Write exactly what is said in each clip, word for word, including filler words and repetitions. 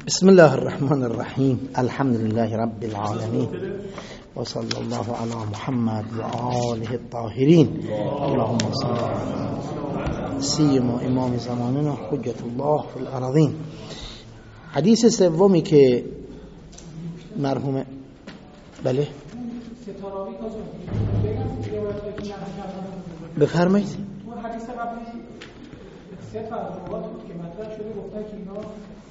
بسم الله الرحمن الرحیم. الحمد لله رب العالمین و صلی الله علی محمد و آله الطاهرین. اللهم صل علی سیما امام زماننا حجت الله فی الارضین. حدیث سومی که مرحوم بله بفرمایید. حدیث قبلی سه تا روایت بود که مطرح شده، گفتن که اینا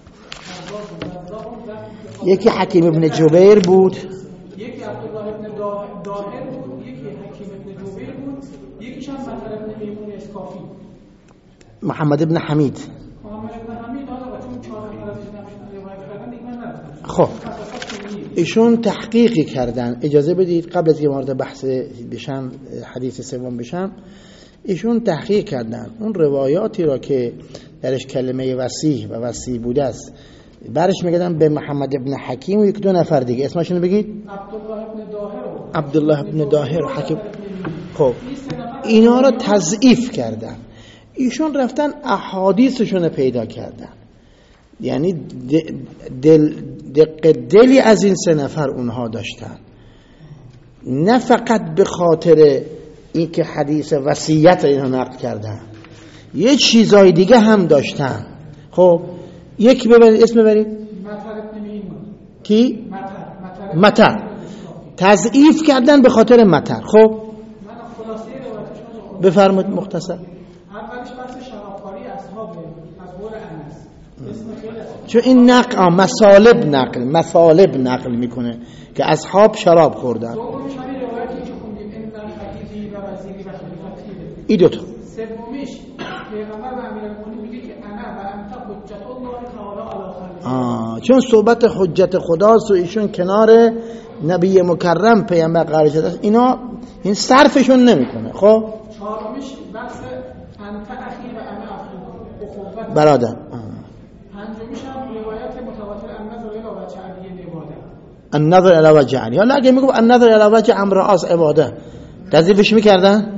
یکی حکیم ابن جبیر بود، یکی عبدالله ابن داهر بود، یکی حکیم ابن جبیر بود، یکیش هم مطر ابن میمون اسکافی، محمد ابن حمید. محمد ابن حمید آقا و چون چهار نفر ازش روایت کردن دیگه من ندارم. خب ایشون تحقیقی کردن. اجازه بدید قبل از که وارد بحث بشم حدیث سوم بشم، ایشون تحقیق کردن اون روایاتی را که درش کلمه وصیح و وصیح بوده است، برش میگردن به محمد ابن حکیم و یک دو نفر دیگه. اسمشون بگید. عبدالله ابن داهر عبدالله ابن داهر و حکیم. خب اینا را تضعیف کردن. ایشون رفتن احادیثشون پیدا کردن، یعنی دل دق دلی از این سه نفر اونها داشتن، نه فقط به خاطر این که حدیث وصیت اینها نقل کردن، یه چیزای دیگه هم داشتن. خب یک ببرید، اسم ببرید. مطر ابن میمون. کی؟ مطر. مطر. تضعیف کردن به خاطر مطر. خب من خلاصه روایتشون بفرمایید مختصر. اولش بحث شرابخواری اصحاب از قول انس. اسم خیلی چون این نقل مصالب نقل مصالب نقل میکنه که اصحاب شراب خوردن. دومیش همین روایتی که خوندیم ان الحدیثی و وزیری و خلیفتی. این دو تا. سومیش پیغمبر و امیرالمومنین میگه که انا و انت حجت الله تعالی علی خلقه. آه چون صحبت حجت خداست و ایشون کنار نبی مکرم پیامبر قرار شده است، اینا این صرفشون نمیکنه. خب چهارمیش بحث انت اخی و انا اخوه برادر. پنجمیش هم روایت متواتر النظر الی وجه علی عباده. النظر الی وجه علی. حالا اگه میگم النظر الی وجه عمرو عاص عباده، تضعیفش میکردن؟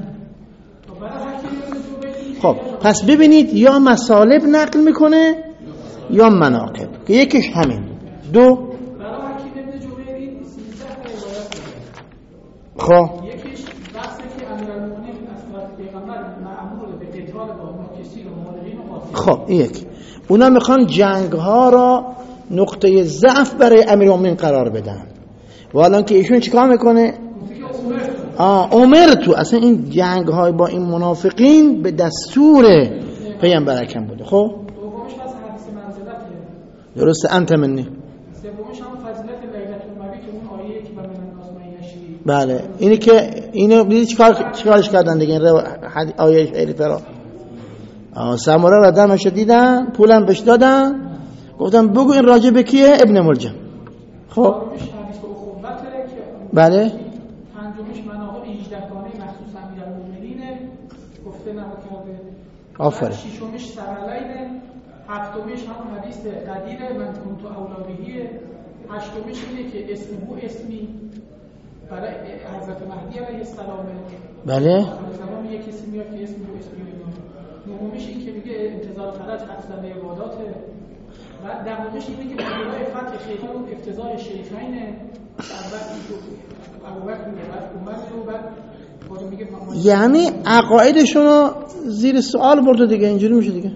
خب پس ببینید یا مصالب نقل میکنه یا مناقب، که یکیش همین. دو برای حکیم ابن جبیر سیزده روایت داره. خب یکیش بحثی که امیرالمومنین از طرف پیغمبر مأمور به قتال با مکسین و مالقین و قاتلین. خب این یک. اونا میخوان جنگ ها را نقطه ضعف برای امیرالمومنین قرار بدن، والان که ایشون چیکار میکنه؟ آه عمر تو اصلا این جنگ های با این منافقین به دستور پیامبر اکرم بوده. خب دومیش بحث حدیث منزلته. درسته. انت منی. سومیش هم فضیلت لیلة المبی که اون آیه که به من الناس من یشری. بله اینی که اینو دیدی چیکار چیکارش کردن دیگه. این آیه خیلی فرا آه سموره را دمش دیدن، پولم بهش دادن، گفتم بگو این راجع به کیه؟ ابن ملجم. خب چهارمیش حدیث اخوته که بله. پنجمیش مناقب هجده گانه مخصوص امیرالمومنینه گفته نکرده. آفرین. ششمیش سرعلینه. هفتمیش هم حدیث قدیره من کنتو اولادیه. هشتمیش اینه که اسمه اسمی برای حضرت مهدی علیه السلام. بله. زمان یک اسم میاد که اسمه اسمی. نهمیش این که میگه انتظار خرج حفظ عباداته. و دهمیش اینه که برای فتح شیخان و افتضاح شیخینه. اول ابوبکر میگه بعد عمر و بعد خود میگه یعنی عقایدشون رو زیر سوال برده دیگه. اینجوری میشه دیگه.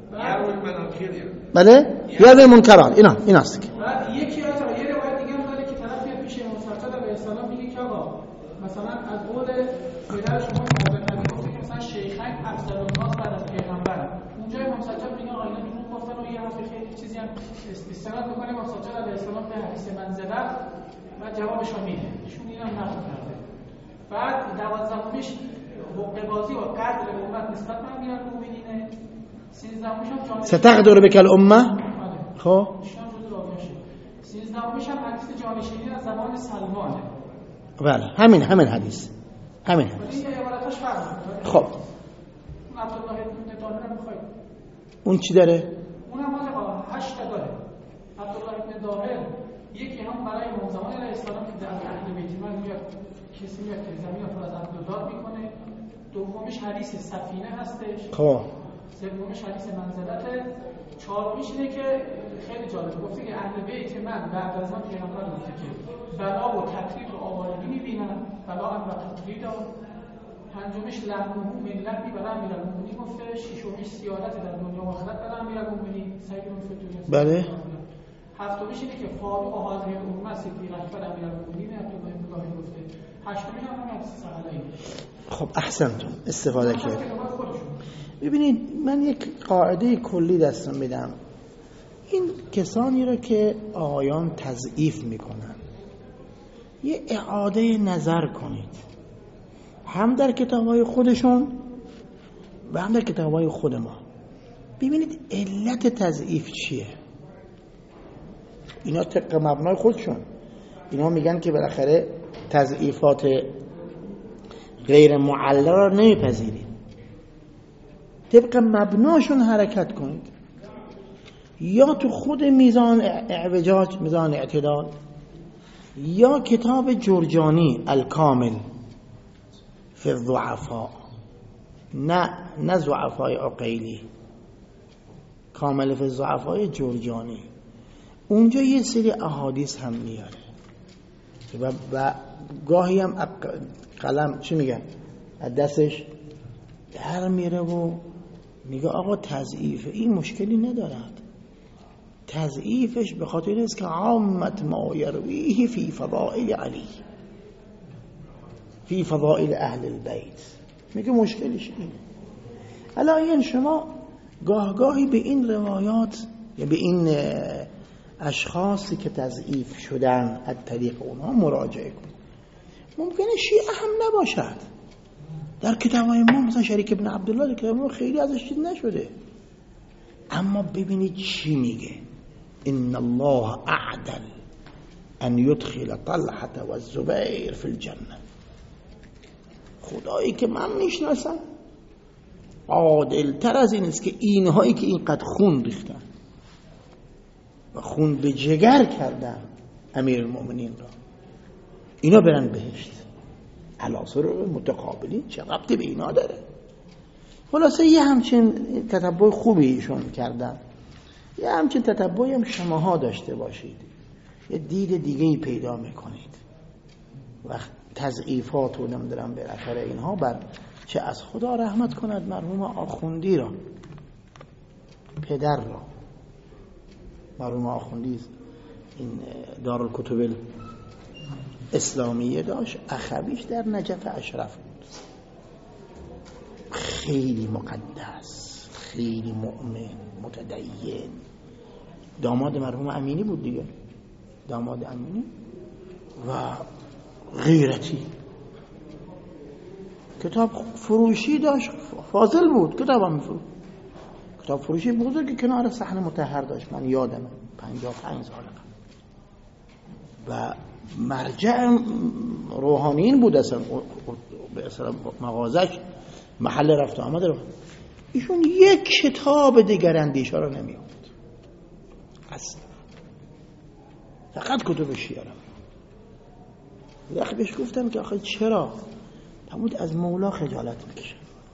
بله یاد منکرات اینا ایناست که بعد یکی از یه روایت دیگه هم داره که طرف میاد پیش امام سجاد علیه السلام میگه که آقا مثلا از قول پدر شما حضرت علی گفته که مثلا شیخین افضل الناس بعد از پیغمبر. اونجا امام سجاد میگه آقا اینا دروغ گفتن و یه حرف خیلی چیزی هم استناد میکنه امام سجاد علیه السلام به حدیث منزلت و جوابش رو میده. ایشون اینم نقل کرده. بعد دوازدهمیش حقوق بازی و قدر امت نسبت به امیرالمومنینه. سیزدهمیش هم جان ستقدر بک الامه. خب سیزدهمیش هم حدیث جانشینی از زمان سلمانه. بله همین همین حدیث همین حدیث. این عبارتاش فرق. خب اون عبدالله ابن داهر هم میخواید اون چی داره؟ اون هم حالا هشت داره. عبدالله ابن داهر یکی هم برای امام زمان علیه السلام که در اهل بیت من میاد کسی میاد که زمین رو پر از عبدالدار میکنه. دومیش حدیث سفینه هستش. خب سومیش حدیث منزلته. چهارمیش اینه که خیلی جالبه گفته که بیت من بعد از من پیغمبر گفته که بلا و تطریق و آوارگی میبینن، بلا هم و تطریق هم. پنجمش لعنه ملتی برای امیرالمومنین گفته، ششمش سیادت در دنیا و آخرت برای امیرالمومنین سعید بن فتوح. بله. هفتمش اینه که فاروق و حاضر الامه صدیق اکبر امیرالمومنین عبدالله بن گاهی گفته. هشتمش هم هم حدیث ثقلین. خب احسنتون استفاده کرد. ببینید من یک قاعده کلی دستم میدم. این کسانی رو که آقایان تضعیف میکنن یه اعاده نظر کنید، هم در کتاب‌های خودشون و هم در کتاب‌های خود ما. ببینید علت تضعیف چیه. اینا طبق مبنای خودشون اینا میگن که بالاخره تضعیفات غیر معلل را نمیپذیرید، طبق مبناشون حرکت کنید، یا تو خود میزان اعوجاج، میزان اعتدال، یا کتاب جرجانی الکامل فی الضعفاء، نه نه ضعفای عقیلی، کامل فی الضعفاء جرجانی، اونجا یه سری احادیث هم میاره و, و گاهی هم قلم چی میگن از دستش در میره و میگه آقا تضعیف این مشکلی ندارد، تضعیفش به خاطر است که عامت ما یرویه فی فضائل علی، فی فضائل اهل البیت، میگه مشکلش اینه. الان شما گاه گاهی به این روایات یا به این اشخاصی که تضعیف شدن از طریق اونها مراجعه کنید. ممکنه شیعه هم نباشد، در کتاب‌های ما مثلا شریک ابن عبدالله در کتاب ما خیلی ازش چیز نشده، اما ببینید چی میگه. ان الله اعدل ان يدخل طلحة و الزبیر فی الجنه. خدایی که من میشناسم عادل تر از این است که اینهایی که اینقدر خون ریختن و خون به جگر کردن امیر المؤمنین را، اینا برن بهشت. عناصر متقابلین چه ربطی به اینا داره؟ خلاصه یه همچین تتبع خوبی ایشون کردن، یه همچین تتبعی هم شماها داشته باشید، یه دید دیگه‌ای پیدا میکنید وقت تضعیفات و نمیدونم بالاخره اینها بر چه از خدا رحمت کند مرحوم آخوندی را، پدر را. مرحوم آخوندی این دارالکتب اسلامیه داشت، اخویش در نجف اشرف بود، خیلی مقدس، خیلی مؤمن، متدین، داماد مرحوم امینی بود دیگه، داماد امینی، و غیرتی. کتاب فروشی داشت، فاضل بود، کتاب هم میفروخت، کتاب فروشی بزرگی کنار صحن مطهر داشت، من یادمه پنجاه و پنج سال قبل، و مرجع روحانیین بود اصلا، به اصلا مغازش محل رفت آمد رو. ایشون یک کتاب دیگر اندیشه رو نمی آورد اصلا، فقط کتب شیعه رو. وقتی بهش گفتم که آخه چرا؟ فرمود از مولا خجالت میکشم،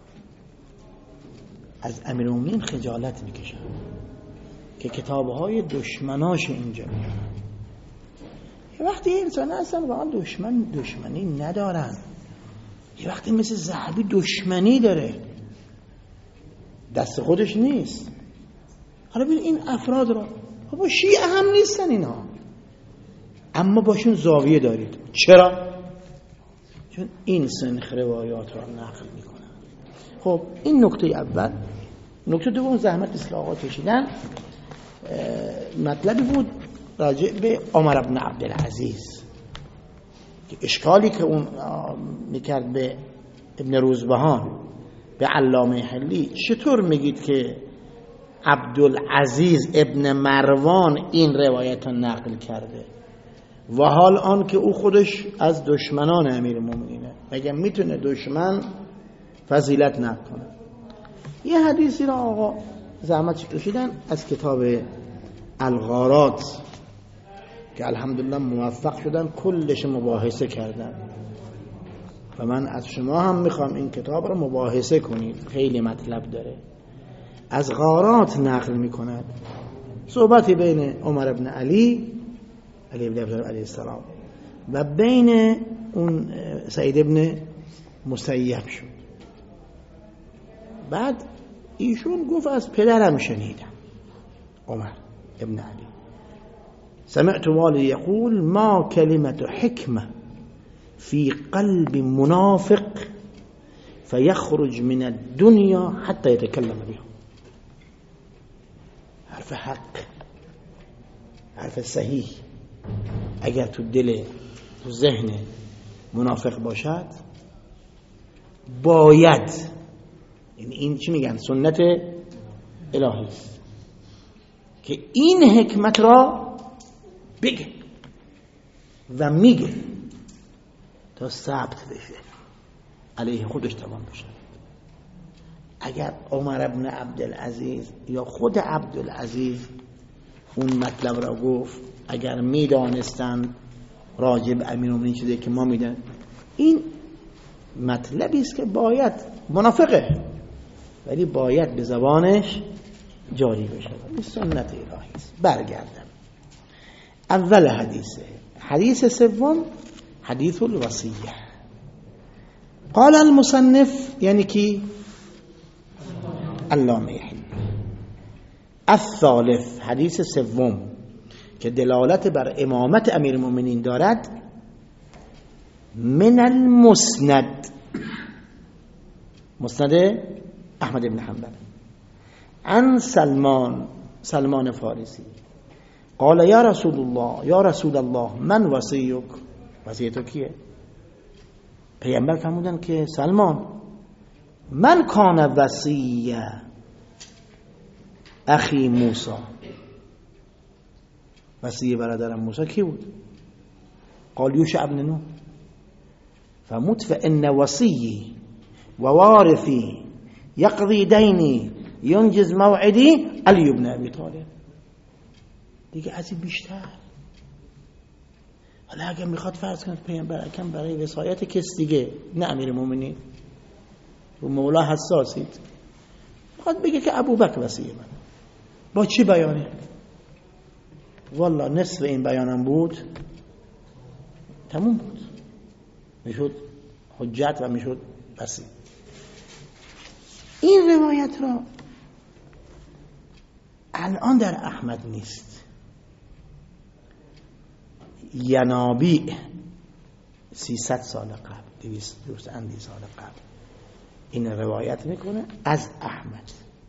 از امیرالمومنین خجالت میکشم که کتابهای دشمناش اینجا میارن. یه وقتی انسان هستن واقعا دشمن دشمنی ندارن، یه وقتی مثل ذهبی دشمنی داره، دست خودش نیست. حالا ببین این افراد را، بابا شیعه هم نیستن اینا، اما باشون زاویه دارید. چرا؟ چون این سنخ روایات را نقل میکنن. خب این نکته اول. نکته دوم، زحمت اصلاحات کشیدن. مطلبی بود راجع به عمر بن عبدالعزیز که اشکالی که اون میکرد به ابن روزبهان، به علامه حلی، چطور میگید که عبدالعزیز ابن مروان این روایت نقل کرده و حال آن که او خودش از دشمنان امیر مومنینه، مگه میتونه دشمن فضیلت نکنه؟ یه حدیثی را آقا زحمت کشیدن از کتاب الغارات که الحمدلله موفق شدن کلش مباحثه کردن و من از شما هم میخوام این کتاب رو مباحثه کنید، خیلی مطلب داره. از غارات نقل میکند صحبتی بین عمر ابن علی علی ابن ابی طالب علیه السلام و بین اون سعید ابن مسیب شد. بعد ایشون گفت از پدرم شنیدم، عمر ابن علی، سمعت والدی یقول ما کلمت حکمه فی قلب منافق فیخرج من الدنیا حتی یتکلم بها. حرف حق، حرف صحیح اگر تو دل، تو ذهن منافق باشد باید، یعنی این چی میگن سنت الهی است که این حکمت را بگه و میگه تا ثبت بشه، علیه خودش توان بشه. اگر عمر ابن عبدالعزیز یا خود عبدالعزیز اون مطلب را گفت، اگر میدانستند راجب امیرالمومنین چیزی که ما میدن، این مطلبی است که باید، منافقه ولی باید به زبانش جاری بشه. این سنت الهی است. برگردم اول حدیثه. حدیث سوم حدیث الوصیه. قال المصنف، یعنی کی؟ علامه حلبی. الثالث، حدیث سوم که دلالت بر امامت امیرالمومنین دارد، من المسند، مسند احمد بن حنبل، عن سلمان، سلمان فارسی، قال یا رسول الله، یا رسول الله من وصیک، وصیت تو کیه؟ پیامبر فرمودن که سلمان، من کان وصی اخی موسی، وصی برادرم موسی کی بود؟ قال یوشع بن نون، فمت فان وصی و وارثی یقضی دینی ینجز موعدی علی بن ابی طالب. دیگه از این بیشتر. حالا اگه میخواد فرض کنید پیامبر اکرم برای وصایت کس دیگه، نه امیرالمومنین، و مولا حساسید، میخواد بگه که ابوبکر وصیه من، با چی بیانه؟ والله نصف این بیانم بود تموم بود، میشد حجت و میشد وصیه. این روایت را الان در احمد نیست. ینابی سیصد سال قبل، دویست دوست اندی سال قبل این روایت میکنه از احمد،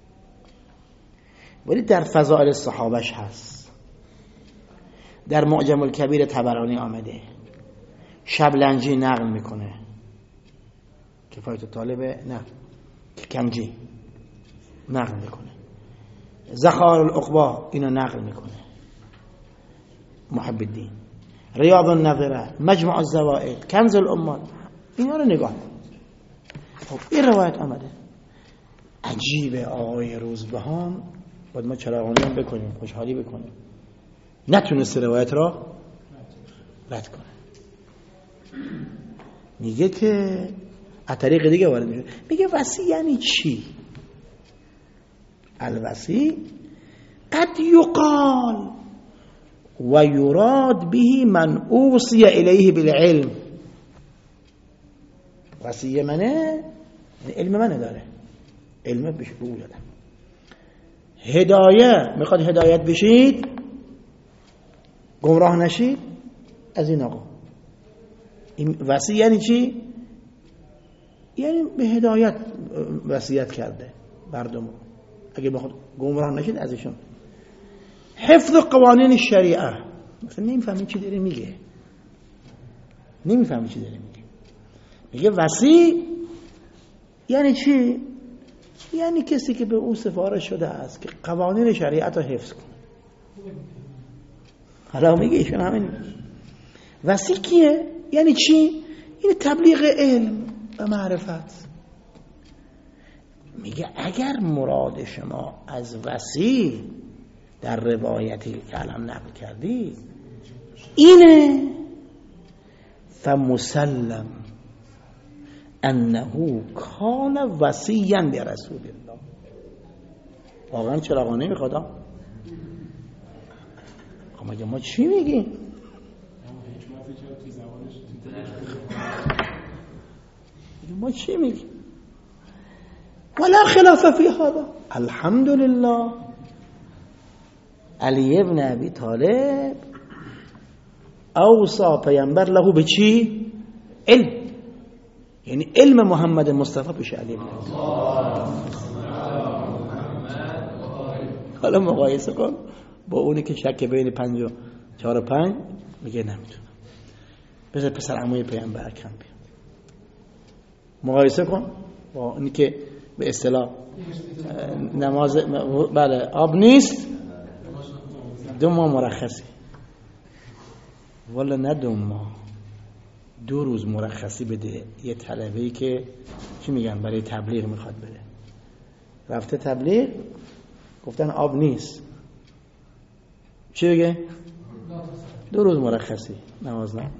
ولی در فضائل صحابش هست، در معجم الکبیر طبرانی آمده، شبلنجی نقل میکنه، کفایت طالب نه کنجی نقل میکنه، زخار العقبا اینو نقل میکنه، محب الدین، ریاض النظره، مجمع الزوائد، کنز الامال، اینا رو نگاه کن. خب این روایت آمده. عجیبه آقای روزبهان، باید ما چراغانی هم بکنیم، خوشحالی بکنیم، نتونست روایت را رد کنه. میگه که از طریق دیگه وارد میشه، میگه وصی یعنی چی؟ الوصی قد یقال و یراد به من اوصی الیه بالعلم. وصیه منه علم منه داره، علم بهش به او دادم. هدایه، میخواد هدایت بشید، گمراه نشید، از این آقا. این وصیه یعنی چی؟ یعنی به هدایت وصیت کرده مردم، اگه بخواد گمراه نشید ازشون. حفظ قوانین شریعه، مثلا نمیفهمی چی داره میگه، نمیفهمی چی داره میگه. میگه وصی یعنی چی؟ یعنی کسی که به او سفارش شده است که قوانین شریعت رو حفظ کنه. حالا میگه ایشون همین. وصی کیه؟ یعنی چی؟ این تبلیغ علم و معرفت. میگه اگر مراد شما از وصی در روایتی که الان نقل کردی اینه، فمسلم انه کان وصیا برسول الله. واقعا چراغانه میخواد، خب مگه ما چی میگیم؟ ما چی میگیم؟ ولا خلاف فی هذا. الحمدلله علی ابن ابی طالب اوصا پیامبر له به چی؟ علم. یعنی علم محمد مصطفی پیش علی ابن ابی طالب. حالا مقایسه کن با اونی که شک بین پنج و چهار و پنج، میگه نمیتونم، بذار پسر عموی پیامبر اکرم بیاد. مقایسه کن با اونی که به اصطلاح نماز بله آب نیست، دو ماه مرخصی، والا نه دو ماه، دو روز مرخصی بده یه طلبه‌ای که چی میگن برای تبلیغ میخواد بده، رفته تبلیغ، گفتن آب نیست، چی بگه؟ دو روز مرخصی، نماز نمونه.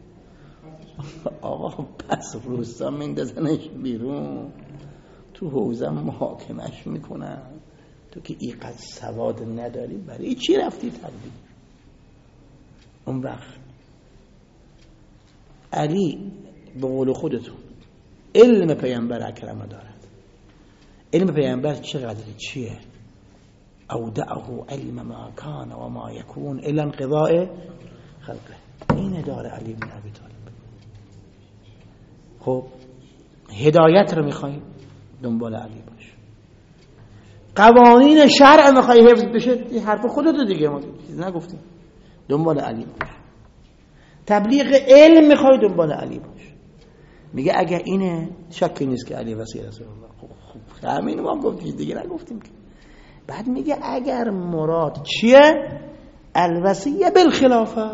آقا پس روستا میندازنش بیرون، تو حوزه محاکمش میکنن. تو که اینقدر سواد نداری برای چی رفتی تبلیغ؟ اون وقت علی به قول خودتون علم پیامبر اکرم دارد. علم پیامبر چقدر چیه؟ اودعه علم ما کان و ما یکون الی انقضاء خلقه. اینه داره علی بن ابی طالب. خب هدایت رو میخوایی دنبال علی باش، قوانین شرع میخوایی حفظ بشه، این حرف خودت دیگه، ما چیز نگفتیم، دنبال علی باش. تبلیغ علم میخوای دنبال علی باش. میگه اگر اینه شکی نیست که علی وصی رسول الله. خب خب همین ما گفتیم دیگه، نگفتیم که. بعد میگه اگر مراد چیه؟ الوصیه بالخلافه.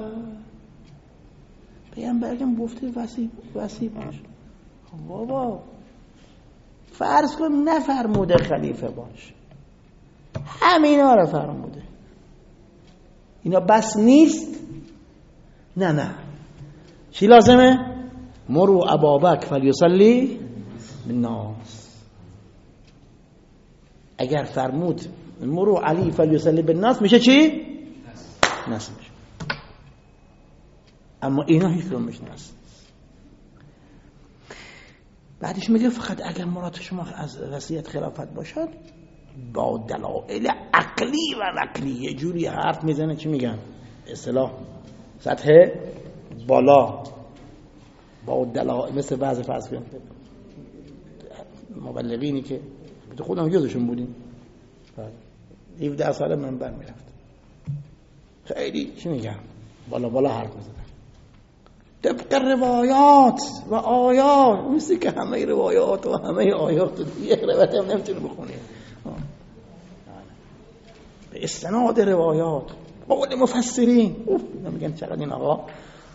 پیامبرم گفته وصی وصی باش. بابا فرض کن نفرموده خلیفه باش، همینا رو فرموده، اینا بس نیست؟ نه نه، چی لازمه؟ مرو ابابک فلیصلی بالناس. اگر فرمود مرو علی فلیصلی بالناس میشه چی؟ ناس میشه. اما اینا هیچ کدوم میشه ناس. بعدش میگه فقط اگر مراد شما از وصیت خلافت باشد با دلایل عقلی و نقلی. یه جوری حرف میزنه چی میگن اصطلاح سطح بالا، با دلایل، مثل بعضی فرض کنید مبلغینی که خودم جزشون بودیم، هفده ساله منبر میرفت، خیلی چی میگن بالا بالا حرف میزنه طبق روایات و آیات. مثل که همه روایات و همه آیات یک روایت هم نمیتونه بخونه، به استناد روایات قول مفسرین. اوه نمیگن چقدر این آقا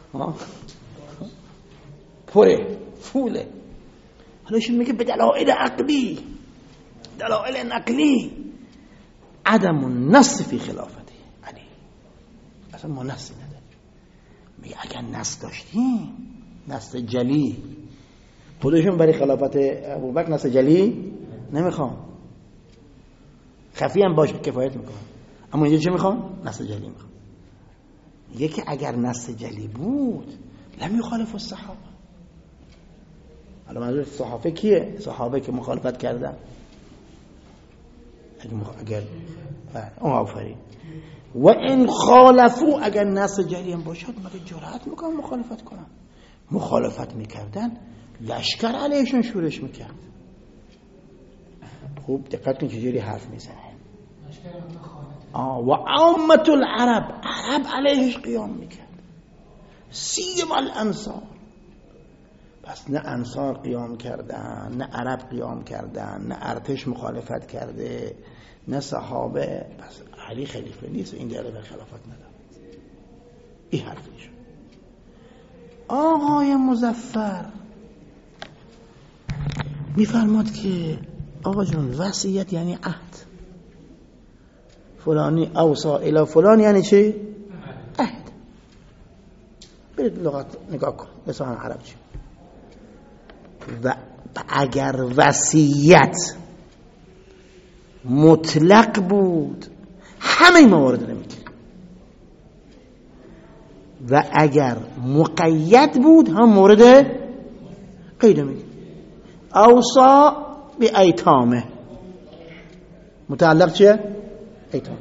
پره فوله. حالاشون میگه به دلائل عقلی، دلائل نقلی عدم النص فی خلافته علی. اصلا ما نص نداریم. میگه اگر نص داشتیم، نص جلی، خودشون برای خلافت ابوبکر نص جلی نمیخوام، خفی هم باشه کفایت میکنه، اما اینجا چه میخوام؟ نص جلی میخوام. میگه که اگر نص جلی بود لم یخالف الصحابه. حالا منظور صحابه کیه؟ صحابه که مخالفت کردن. اگر اون آفرین و این خالفو، اگر نص جلی هم باشد مگه جرأت میکنن مخالفت کنن؟ مخالفت میکردن لشکر علیشون شورش میکرد. خوب دقت کن چجوری حرف میزنه. آه و عامت العرب، عرب علیهش قیام میکرد، سیم الانصار. پس نه انصار قیام کردن، نه عرب قیام کردن، نه ارتش مخالفت کرده، نه صحابه. پس علی خلیفه نیست، این دلیل به خلافت نداره. این حرفش. آقای مظفر میفرماد که آقا جون وصیت یعنی عهد، فلانی اوصا الی فلان یعنی چی؟ عهد. برید لغت نگاه کن لسان عرب چی. و اگر وصیت مطلق بود همه موارد رو میگه. و اگر مقید بود هم مورد قید میگه. اوصا بی ایتامه متعلق چیه؟ ایتام.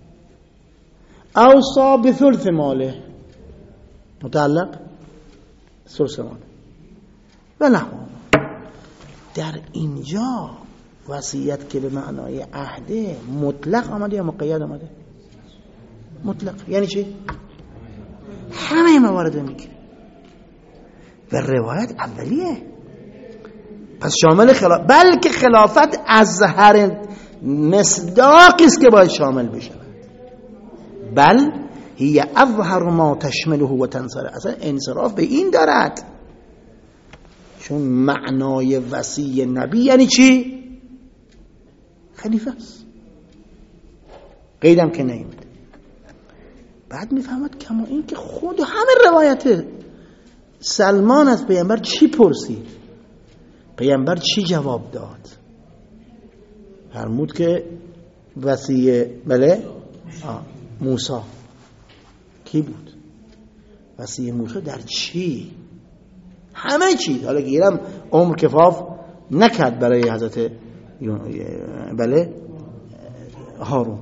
اوصا بی ثلث ماله متعلق ثلث ماله و نحو. در اینجا وصیت که به معنای عهده مطلق آمده یا مقید آمده؟ مطلق. یعنی چی؟ همه موارد میگیره و روایت اولیه، پس شامل خلاف، بلکه خلافت از هر مصداقی است که باید شامل بشه، بل هی اظهر ما تشمله و تنصر. اصلا انصراف به این دارد، چون معنای وصی نبی یعنی چی؟ خلیفه است، قیدم که نمیده. بعد میفهمد کما این که خود همه روایت سلمان از پیامبر چی پرسید، پیامبر چی جواب داد. فرمود که وصی بله موسی کی بود؟ وصی موسی در چی؟ همه چی. حالا گیرم عمر کفاف نکرد برای حضرت بله هارون،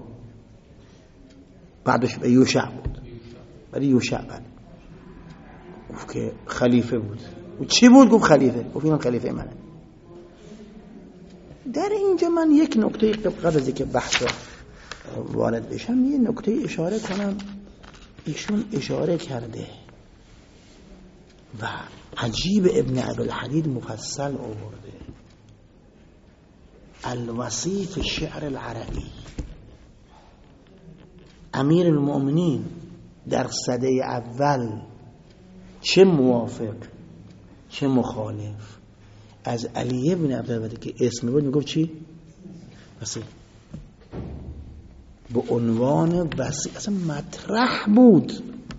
بعدش به یوشع بود، برای یوشع بله گفت که خلیفه بود. و چی بود؟ گفت خلیفه. گفت اینم خلیفه منه. در اینجا من یک نکته قبل از اینکه بحث وارد بشم یه نکته اشاره کنم. ایشون اشاره کرده و عجیب ابن ابوالحدید مفصل آورده الوصی فی الشعر العربی. امیر المؤمنین در سده اول چه موافق چه مخالف از علی ابن عبدالودی که اسم بود میگفت چی؟ وصی. به عنوان وصی اصلا مطرح بود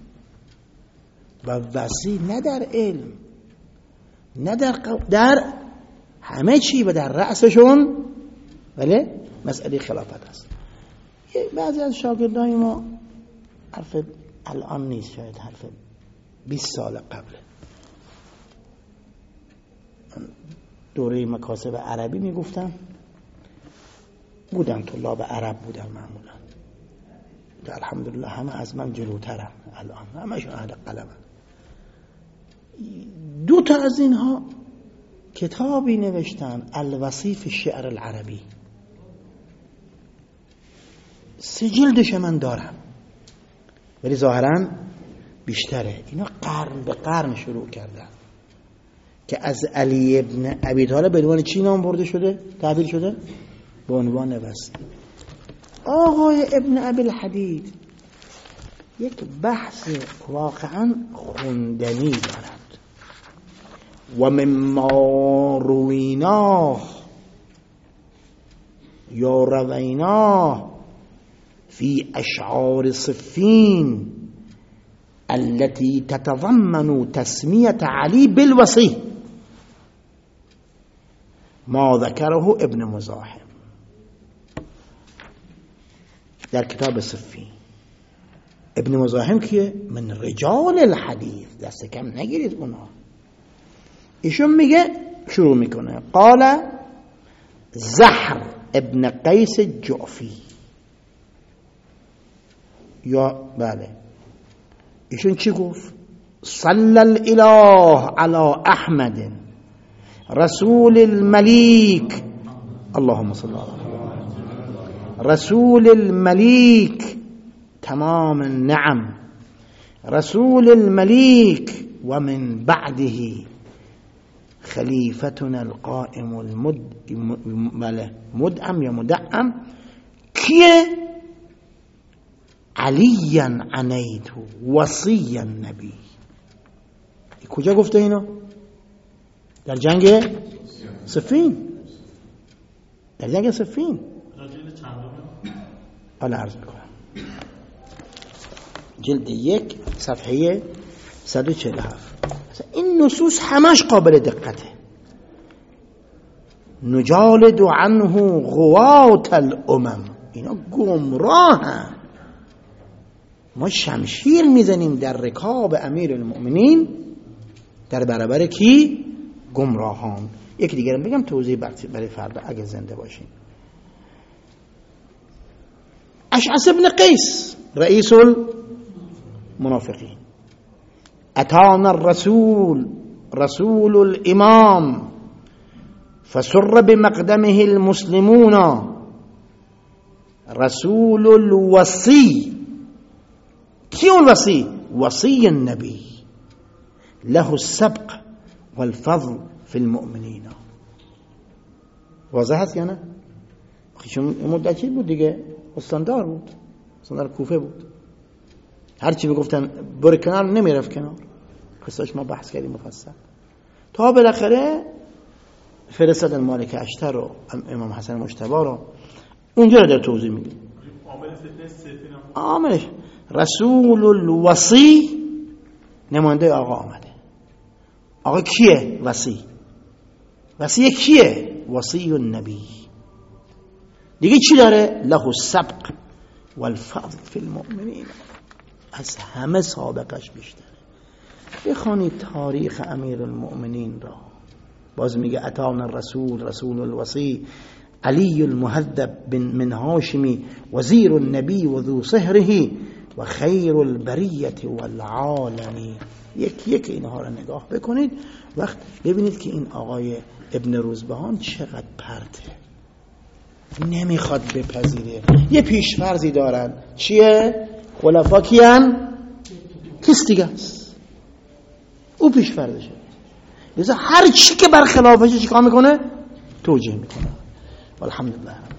و وصی نه در علم نه در قو... در همه چی و در رأسشون بله مسئله خلافت است. بعضی از شاگردای ما حرف الان نیست، شاید حرف بیست سال قبل دوره مکاسب عربی میگفتن، بودن طلاب عرب بودن معمولا، الحمدلله همه از من جلوترم الان، همشون اهل قلمن. دو تا از اینها کتابی نوشتن الوصی فی الشعر العربی، سه جلدش من دارم ولی ظاهرا بیشتره. اینا قرن به قرن شروع کردن که از علی ابن ابی طالب به عنوان چی نام برده شده؟ تعبیر شده به عنوان وصی. آقای ابن ابی الحدید یک بحث واقعا خوندنی دارد و مما رویناه یا رویناه فی اشعار صفین التي تتضمن تسمية علي بالوصي ما ذكره ابن مزاحم در کتاب صفین. ابن مزاحم کیه؟ من رجال الحدیث، دست کم نگیرید اونا. ایشون میگه شروع میکنه قال زهر ابن قیس جعفی، یا بله ایشون چی گفت؟ صلی الاله علی احمد رسول الملیک، اللهم صل علی رسول الملیک تمام النعم، رسول الملیک و من بعده خلیفتنا القائم المد مدعم یا مدعم کیه؟ علیا عنیت وصی النبی. کجا گفته اینو؟ در جنگ صفین، در جنگ صفین. حالا عرض میکنم جلد یک صفحه صد و چهل و هفت. این نصوص همش قابل دقته. نجالد عنه غوات الامم، اینا گمراه هم. ما شمشیر میزنیم در رکاب امیر المؤمنین در برابر کی؟ گمراهان. یک دیگر بگم توضیح برای فردا اگه زنده باشیم. اشعث ابن قیس رئیس المنافقین، اتانا الرسول رسول الامام فسر بمقدمه المسلمون رسول الوصی. کی الوصی؟ وصی النبی له السبق والفضل في المؤمنین. واضح هست یا نه؟ چون مدتی بود دیگه، استاندار بود، استاندار کوفه بود، هرچی بگفتن بر کنار نمیرفت کنار. قصهش ما بحث کردیم مفصل تا بالاخره فرستادن مالک اشتر و امام حسن مجتبی رو. اونجا رو در توضیح میگه عاملش رسول الوصی، نماینده آقا آمده. آقا کیه؟ وصی. وصی کیه؟ وصی النبی. دیگه چی داره؟ له السبق والفضل فی المؤمنین، از همه سابقش بیشتره. بخوانید تاریخ امیر المؤمنین را، باز میگه اتانا الرسول رسول الوصی علی المهذب من هاشمی وزیر النبی و ذو صهره و خیر البریة والعالمی. یکی یک اینها را نگاه بکنید، وقت ببینید که این آقای ابن روزبهان چقدر پرته، نمیخواد بپذیره. یه پیشفرضی دارن، چیه؟ خلفا کیان؟ کس دیگه است، او پیشفرضشه. لذا هر چی که برخلافش چیکار میکنه؟ توجیه میکنه. والحمدلله.